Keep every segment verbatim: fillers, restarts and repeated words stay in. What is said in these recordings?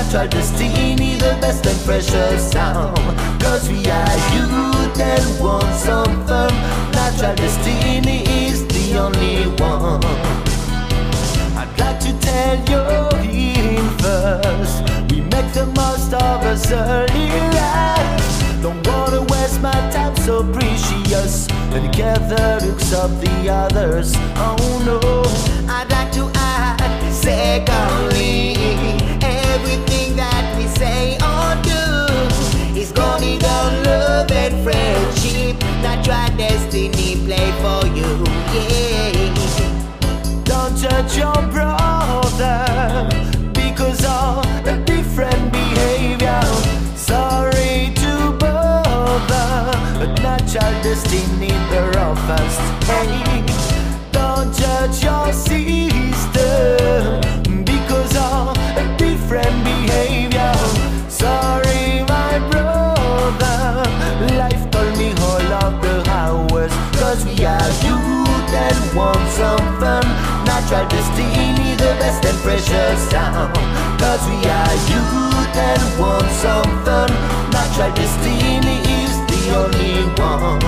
natural destiny, the best and precious sound. Cause we are youth and want some fun. Natural destiny is the only one. I'd like to tell you in first, we make the most of us early life. Don't wanna waste my time so precious, and gather looks of the others. Oh no, I'd like to add, secondly, everything that we say or do is going on love and friendship. Natural destiny play for you, yeah. Don't judge your brother because of a different behavior. Sorry to bother, but natural destiny the roughest. Hey, don't judge your sister because of a different behavior. Sorry, my brother, life told me all of the hours. Cause we are youth and want some fun. Natural destiny, the best and precious sound. Cause we are youth and want some fun. Natural destiny is the only one.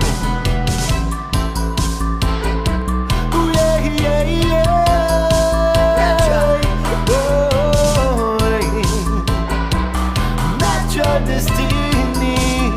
Ooh, yeah, yeah, yeah. Natural. Boy. Natural destiny,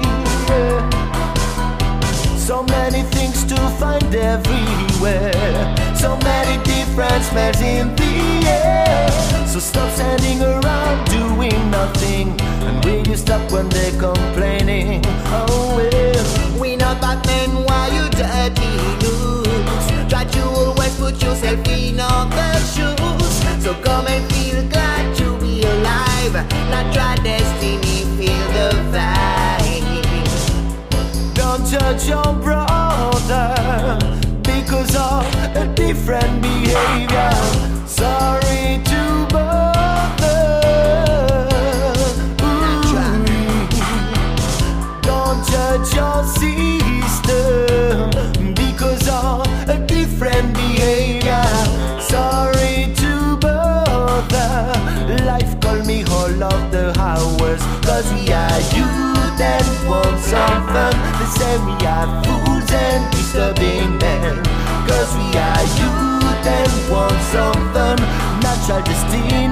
yeah. So many things to find everywhere. So many different smells in the air. So stop standing around doing nothing, and will you stop when they're complaining? Oh well, We not bad men, why you dirty looks? Try to always put yourself in other shoes. So come and feel glad to be alive. Natural destiny, feel the vibe. don't judge your brother because of a different behavior. Sorry to bother. Ooh. Don't judge your sister because of a different behavior. Sorry to bother. Life called me all of the hours. Cause we are youth and want some fun. They say we are fools and disturbing men. Cause we are youth and want some fun. Natural destiny